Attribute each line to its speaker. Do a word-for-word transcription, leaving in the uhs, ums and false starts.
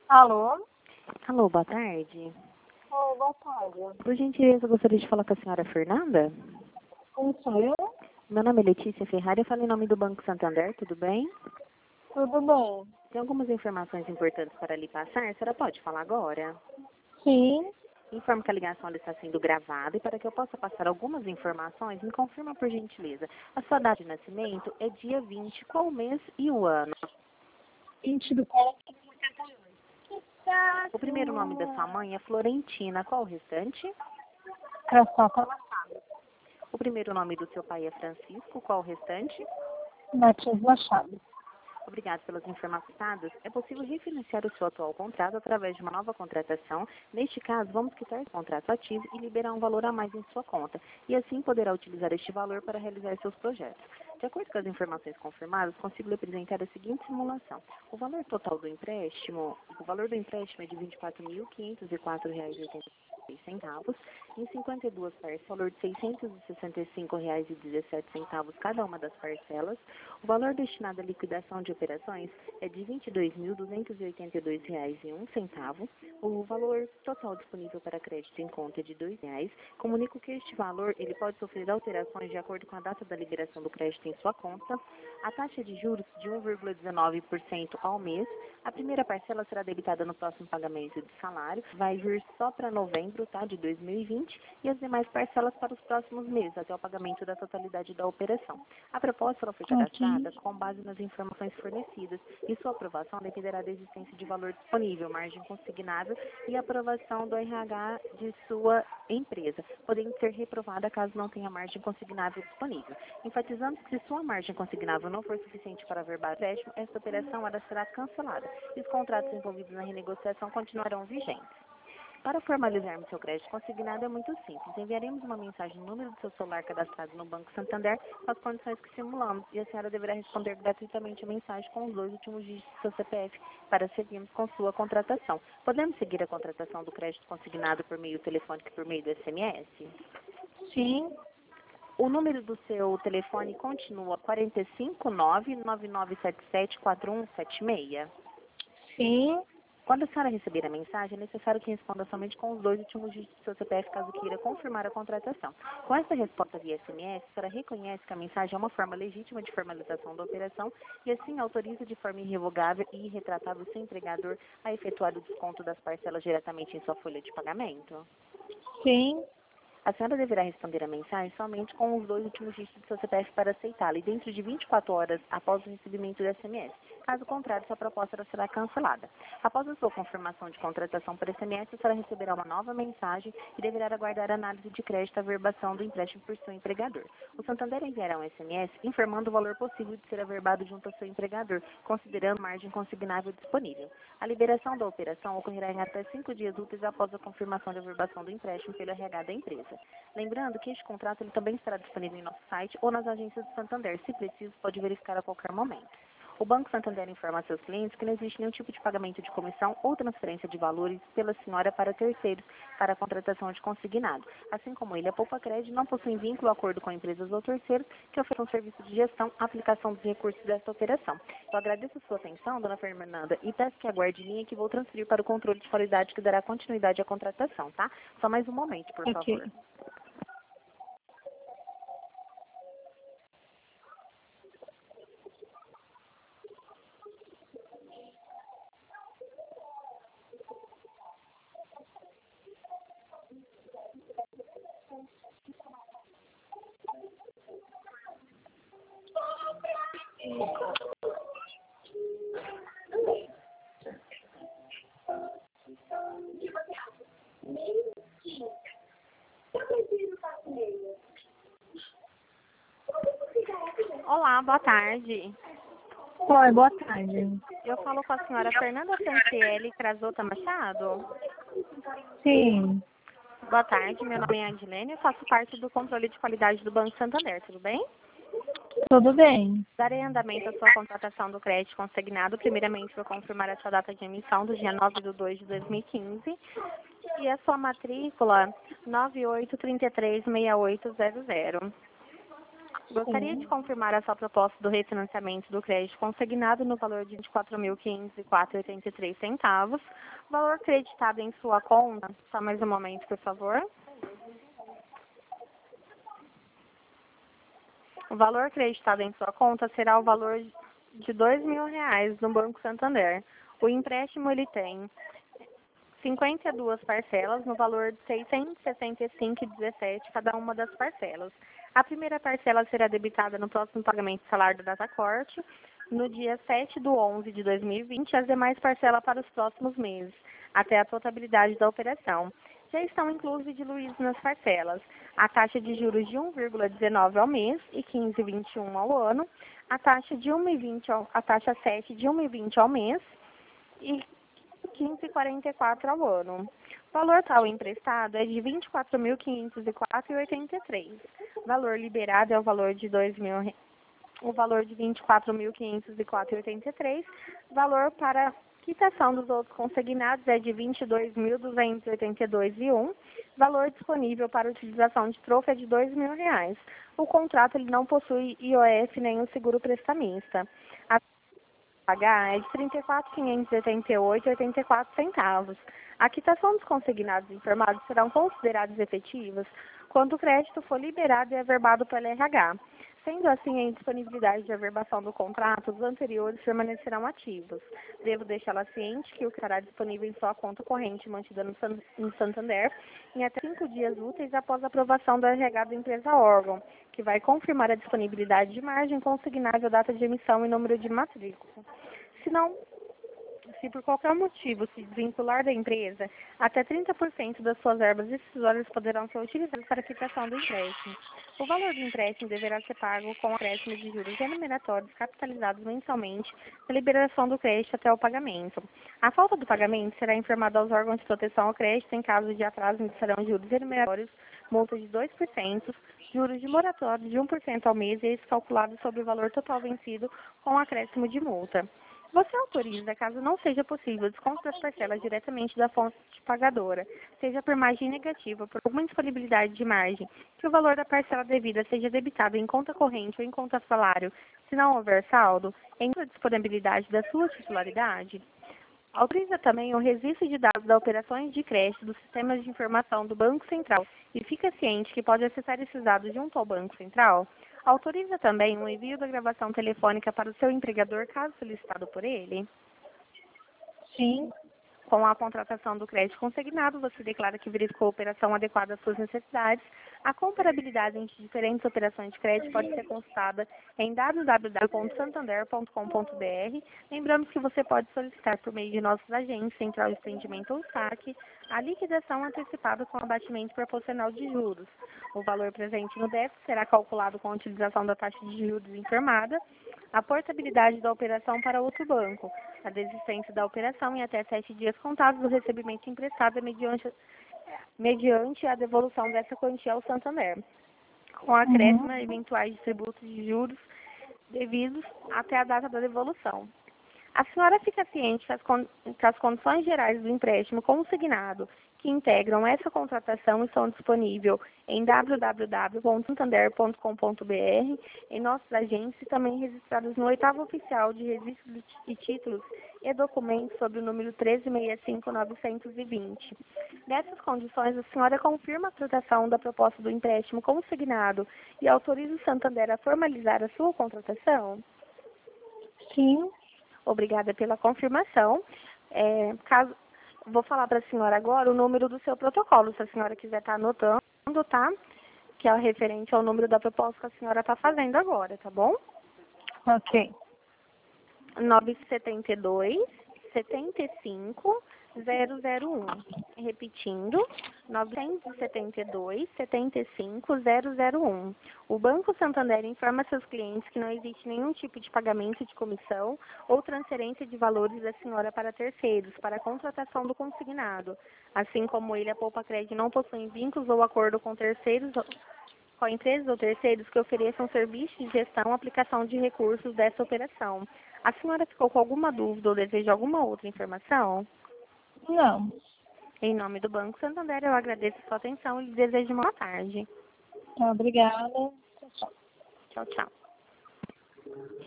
Speaker 1: Alô?
Speaker 2: Alô, boa tarde.
Speaker 1: Oi, boa tarde.
Speaker 2: Por gentileza, eu gostaria de falar com a senhora Fernanda.
Speaker 1: Quem sou eu?
Speaker 2: Meu nome é Letícia Ferrari, eu falo em nome do Banco Santander, tudo bem?
Speaker 1: Tudo bem?
Speaker 2: Tem algumas informações importantes para lhe passar, a senhora pode falar agora?
Speaker 1: Sim.
Speaker 2: Informo que a ligação está sendo gravada e para que eu possa passar algumas informações, me confirma por gentileza. A sua data de nascimento é dia vinte, qual o mês e o ano?
Speaker 1: vinte do quatro.
Speaker 2: O primeiro nome da sua mãe é Florentina, qual o restante?
Speaker 1: Crassoca
Speaker 2: O primeiro nome do seu pai é Francisco, qual o restante?
Speaker 1: Martins Machado.
Speaker 2: Obrigado pelas informações dadas. É possível refinanciar o seu atual contrato através de uma nova contratação. Neste caso, vamos quitar o contrato ativo e liberar um valor a mais em sua conta. E assim poderá utilizar este valor para realizar seus projetos. De acordo com as informações confirmadas, consigo lhe apresentar a seguinte simulação. O valor total do empréstimo, o valor do empréstimo é de vinte e quatro mil, quinhentos e quatro reais e oitenta e seis centavos. Em cinquenta e duas parcelas, valor de seiscentos e sessenta e cinco reais e dezessete centavos cada uma das parcelas. O valor destinado à liquidação de operações é de vinte e dois mil, duzentos e oitenta e dois reais e um centavo. O valor total disponível para crédito em conta é de dois reais. Comunico que este valor ele pode sofrer alterações de acordo com a data da liberação do crédito em sua conta. A taxa de juros de um vírgula dezenove por cento ao mês. A primeira parcela será debitada no próximo pagamento de salário. Vai vir só para novembro, tá, de dois mil e vinte, e as demais parcelas para os próximos meses, até o pagamento da totalidade da operação. A proposta ela foi cadastrada
Speaker 1: Ok.
Speaker 2: com base nas informações fornecidas e sua aprovação dependerá da existência de valor disponível, margem consignável e aprovação do R H de sua empresa, podendo ser reprovada caso não tenha margem consignável disponível. Enfatizando que se sua margem consignável não for suficiente para averbar o empréstimo, esta operação ela será cancelada e os contratos envolvidos na renegociação continuarão vigentes. Para formalizarmos seu crédito consignado é muito simples. Enviaremos uma mensagem no número do seu celular cadastrado no Banco Santander com as condições que simulamos e a senhora deverá responder gratuitamente a mensagem com os dois últimos dígitos do seu C P F para seguirmos com sua contratação. Podemos seguir a contratação do crédito consignado por meio telefônico e por meio do S M S?
Speaker 1: Sim.
Speaker 2: O número do seu telefone continua quatro cinco nove, nove nove sete sete, quatro um sete seis.
Speaker 1: Sim.
Speaker 2: Quando a senhora receber a mensagem, é necessário que responda somente com os dois últimos dígitos do seu C P F, caso queira confirmar a contratação. Com essa resposta via S M S, a senhora reconhece que a mensagem é uma forma legítima de formalização da operação e assim autoriza de forma irrevogável e irretratável o seu empregador a efetuar o desconto das parcelas diretamente em sua folha de pagamento?
Speaker 1: Sim.
Speaker 2: A senhora deverá responder a mensagem somente com os dois últimos dígitos do seu C P F para aceitá-la e dentro de vinte e quatro horas após o recebimento do S M S. Caso contrário, sua proposta será cancelada. Após a sua confirmação de contratação por S M S, a senhora receberá uma nova mensagem e deverá aguardar a análise de crédito e averbação do empréstimo por seu empregador. O Santander enviará um S M S informando o valor possível de ser averbado junto ao seu empregador, considerando a margem consignável disponível. A liberação da operação ocorrerá em até cinco dias úteis após a confirmação de averbação do empréstimo pelo R H da empresa. Lembrando que este contrato ele também estará disponível em nosso site ou nas agências do Santander. Se preciso, pode verificar a qualquer momento. O Banco Santander informa a seus clientes que não existe nenhum tipo de pagamento de comissão ou transferência de valores pela senhora para terceiros para a contratação de consignado. Assim como ele, a Poupa Crédito não possui vínculo ou acordo com empresas ou terceiros que ofereçam serviço de gestão, aplicação dos recursos desta operação. Eu agradeço a sua atenção, dona Fernanda, e peço que aguarde em linha que vou transferir para o controle de qualidade que dará continuidade à contratação, tá? Só mais um momento, por
Speaker 1: Ok.
Speaker 2: favor. Olá, boa tarde.
Speaker 1: Oi, boa tarde.
Speaker 2: Eu falo com a senhora Fernanda Franciele Crazota Machado.
Speaker 1: Sim.
Speaker 2: Boa tarde, meu nome é Adilene, eu faço parte do controle de qualidade do Banco Santander, tudo bem?
Speaker 1: Tudo bem.
Speaker 2: Darei andamento à sua contratação do crédito consignado. Primeiramente, vou confirmar a sua data de emissão do dia nove de dois de dois mil e quinze e a sua matrícula nove oito três três seis oito zero zero. Gostaria
Speaker 1: Sim.
Speaker 2: de confirmar a sua proposta do refinanciamento do crédito consignado no valor de vinte e quatro mil quinhentos e quatro reais e oitenta e três centavos. Valor creditado em sua conta. Só mais um momento, por favor. O valor creditado em sua conta será o valor de dois mil reais no Banco Santander. O empréstimo ele tem cinquenta e duas parcelas no valor de seiscentos e sessenta e cinco reais e dezessete centavos cada uma das parcelas. A primeira parcela será debitada no próximo pagamento de salário da data corte, no dia sete de onze de dois mil e vinte, e as demais parcelas para os próximos meses, até a totalidade da operação. Já estão inclusos e diluídos nas parcelas a taxa de juros de um vírgula dezenove ao mês e quinze vírgula vinte e um ao ano, a taxa de um e vinte ao, a taxa sete de um e vinte ao mês e quinze vírgula quarenta e quatro ao ano. O valor tal emprestado é de vinte e quatro mil quinhentos e quatro reais e oitenta e três centavos. O valor liberado é o valor de dois mil re- o valor de vinte e quatro mil quinhentos e quatro reais e oitenta e três centavos. Valor para quitação dos outros consignados é de vinte e dois mil duzentos e oitenta e dois reais e um centavos. Valor disponível para utilização de troco é de dois mil reais. O contrato ele não possui I O F nem o seguro prestamista. A pagar é de trinta e quatro mil quinhentos e oitenta e oito reais e oitenta e quatro centavos. A quitação dos consignados informados serão considerados efetivas quando o crédito for liberado e averbado pelo R H. Sendo assim, a indisponibilidade de averbação do contrato, os anteriores permanecerão ativos. Devo deixá-la ciente que o que estará disponível em sua conta corrente mantida no, San, no Santander em até cinco dias úteis após a aprovação do R H da empresa órgão, que vai confirmar a disponibilidade de margem consignável, data de emissão e número de matrícula. Se não, se por qualquer motivo se desvincular da empresa, até trinta por cento das suas verbas decisórias poderão ser utilizadas para a quitação do empréstimo. O valor do empréstimo deverá ser pago com acréscimos de juros remuneratórios capitalizados mensalmente na liberação do crédito até o pagamento. A falta do pagamento será informada aos órgãos de proteção ao crédito em caso de atraso, iniciarão juros remuneratórios, multa de dois por cento, juros de moratório de um por cento ao mês e esse calculado sobre o valor total vencido com acréscimo de multa. Você autoriza, caso não seja possível, o desconto das parcelas diretamente da fonte pagadora, seja por margem negativa ou por alguma disponibilidade de margem, que o valor da parcela devida seja debitado em conta corrente ou em conta salário, se não houver saldo, em disponibilidade da sua titularidade? Autoriza também o registro de dados das operações de crédito dos sistemas de informação do Banco Central e fica ciente que pode acessar esses dados junto ao Banco Central? Autoriza também o envio da gravação telefônica para o seu empregador, caso solicitado por ele?
Speaker 1: Sim.
Speaker 2: Com a contratação do crédito consignado, você declara que verificou a operação adequada às suas necessidades. A comparabilidade entre diferentes operações de crédito pode ser consultada em w w w ponto santander ponto com ponto b r. Lembramos que você pode solicitar por meio de nossos agentes, Central de Atendimento ou saque, a liquidação antecipada com abatimento proporcional de juros. O valor presente no débito será calculado com a utilização da taxa de juros informada, a portabilidade da operação para outro banco, a desistência da operação em até sete dias contados do recebimento emprestado mediante, mediante a devolução dessa quantia ao Santander, com acréscimo
Speaker 1: Uhum.
Speaker 2: a eventuais tributos de juros devidos até a data da devolução. A senhora fica ciente que as, con que as condições gerais do empréstimo consignado que integram essa contratação estão disponíveis em w w w ponto santander ponto com ponto b r, em nossos agentes e também registrados no oitavo oficial de registro de títulos e documentos sob o número treze mil sessenta e cinco mil novecentos e vinte. Nessas condições, a senhora confirma a tratação da proposta do empréstimo consignado e autoriza o Santander a formalizar a sua contratação?
Speaker 1: Sim.
Speaker 2: Obrigada pela confirmação. É, caso, vou falar para a senhora agora o número do seu protocolo, se a senhora quiser estar anotando, tá? Que é o referente ao número da proposta que a senhora está fazendo agora, tá bom?
Speaker 1: Ok.
Speaker 2: nove sete dois, sete cinco, zero zero um. Repetindo, nove sete dois, sete cinco, zero zero um. O Banco Santander informa seus clientes que não existe nenhum tipo de pagamento de comissão ou transferência de valores da senhora para terceiros, para a contratação do consignado. Assim como ele, a Poupa Crédito não possui vínculos ou acordo com terceiros com empresas ou terceiros que ofereçam serviços de gestão ou aplicação de recursos dessa operação. A senhora ficou com alguma dúvida ou deseja alguma outra informação?
Speaker 1: Não.
Speaker 2: Em nome do Banco Santander, eu agradeço a sua atenção e lhe desejo uma boa tarde.
Speaker 1: Obrigada. Tchau, tchau.
Speaker 2: Tchau, tchau.